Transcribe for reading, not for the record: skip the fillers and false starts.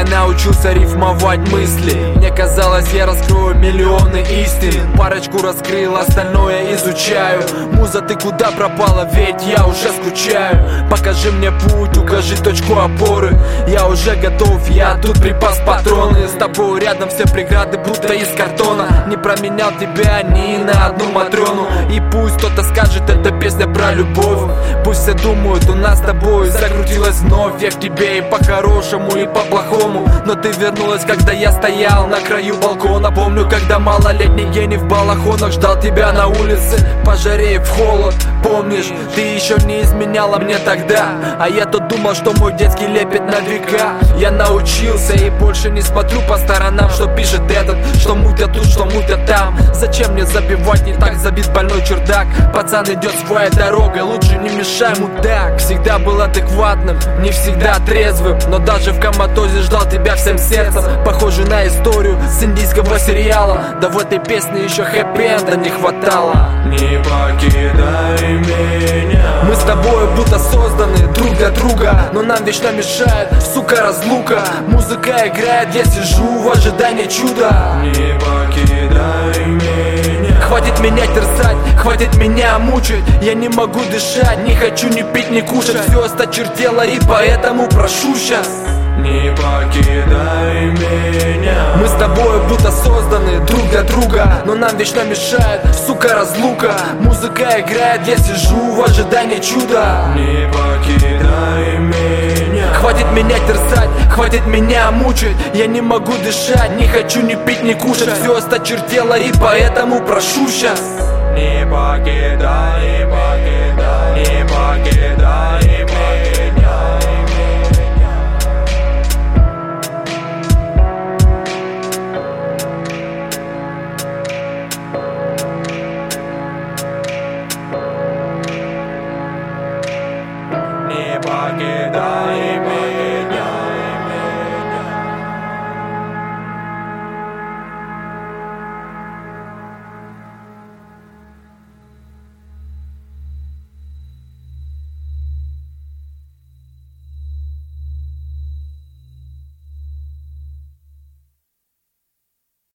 я научился рифмовать мысли. Мне казалось, я раскрою миллионы истин. Парочку раскрыл, остальное изучаю. Муза, ты куда пропала, ведь я уже скучаю. Покажи мне путь, укажи точку опоры. Я уже готов, я тут припас патроны. С тобой рядом все преграды будто из картона. Не променял тебя ни на одну матрену. И пусть кто-то скажет, это песня про любовь. Пусть все думают, у нас с тобой закрутилось вновь. Я к тебе и по-хорошему, и по-плохому. Но ты вернулась, когда я стоял на краю балкона. Помню, когда малолетний гений в балахонах ждал тебя на улице, по жаре и в холод. Помнишь, ты еще не изменяла мне тогда, а я-то думал, что мой детский лепет на века. Я научился и больше не смотрю по сторонам, что пишет этот, что мутят тут, что мутят там. Зачем мне забивать, не так забит больной чердак. Пацан идет своей дорогой, лучше не мешай, мудак. Всегда был адекватным, не всегда трезвым, но даже в коматозе ждал тебя всем сердцем. Похоже на историю с индийского сериала. Да в этой песне еще хэппи-энда не хватало. Не покидай меня. Мы с тобой будто созданы друг для друга, но нам вечно мешает, сука, разлука. Музыка играет, я сижу в ожидании чуда. Не покидай меня. Хватит меня терзать, хватит меня мучить. Я не могу дышать, не хочу ни пить, ни кушать. Все осточертело и поэтому прошу сейчас. Не покидай меня. Мы с тобой будто созданы друг для друга, но нам вечно мешает, сука, разлука. Музыка играет, я сижу в ожидании чуда. Не покидай меня. Хватит меня терзать, хватит меня мучить. Я не могу дышать, не хочу ни пить, ни кушать. Все осточертело и поэтому прошу сейчас. Не покидай, не покидай, не покидай.